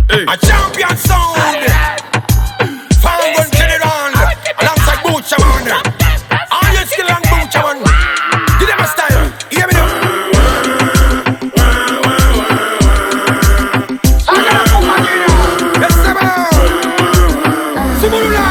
A champion sound. Fangun General alongside Butcher Man. All your skill and Butcher Man. Give them a style. Hear me now. Yes, sir. Subula.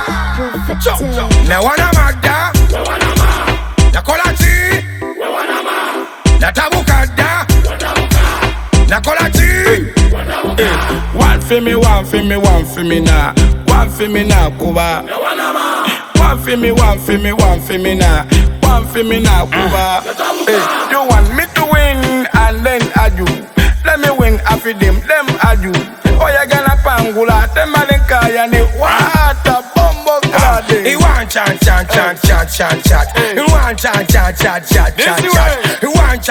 Now wanna magda. Na kolachi. Na tabukada. Na kolachi. One for me, one for me, one for me now. One for me now, Cuba. One for me, one for me, one for me now. One for me now, Cuba. Hey, you want me to win and then I do. Let me win after them I do. Oh, you gonna pangula, them malenkaya ni wata bombo glade. He want chat. He want chat. He want chat. He want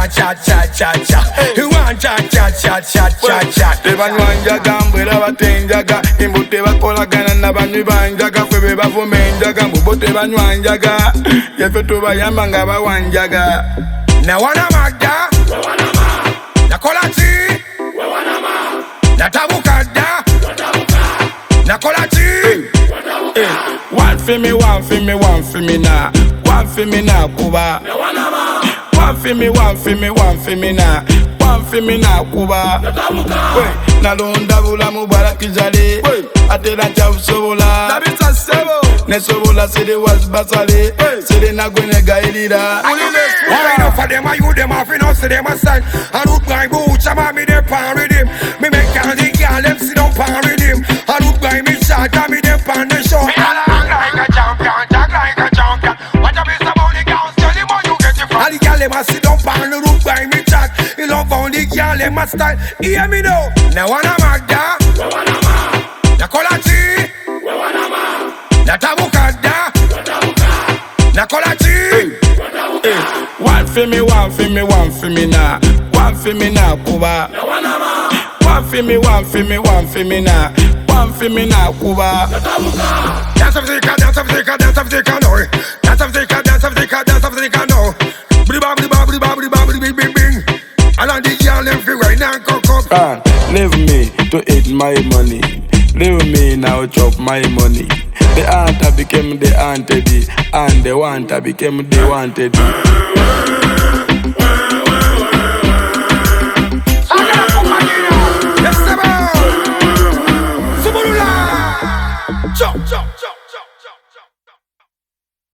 chat. Te banwanjaga mbwela batenjaga imbute bakolagana n'abantu banjaga fwe be bavumenjaga mbubo te banwanjaga yefe tubayamba nga bawanjaga. Na wana magda na kolachi na tabukada na kolachi. One for me, one for me, one for me now. One for me now, Cuba. One for me, one for me, one for me now. One for me now, Cuba. Wait, na londa bula mubaraki jale. Ate na chav sobola. Nabita sebo. Ne sobola sede was basale. Sede na gwene gaelida. Why enough for them? I you them off enough so them a stand. I look my boots, I'm me them pan with him. Me make all the girl them sit down pan with him. I look by me shot, and me them pan the show. Me all like a champion, talk like a champion. What you miss about the girls? Tell them how you get it from. All the girl them a sit down pan, look by me chat. He love how the girl them a style. Hear me now. Now wanna magda, na kolachi, na tabukada, na kolachi. One for me, one for me, one for me now. One for me now, Cuba. One for me, one for me, one for me now. One for me now, Cuba. Dance of Zika, dance of Zika, dance of Zika, no. Dance of Zika, dance of Zika, dance of Zika, no. Bing. And on the girl them feel right now, cook up. Leave me to eat my money. Leave me now chop my money. The aunt became the auntie, and the want became the wanted.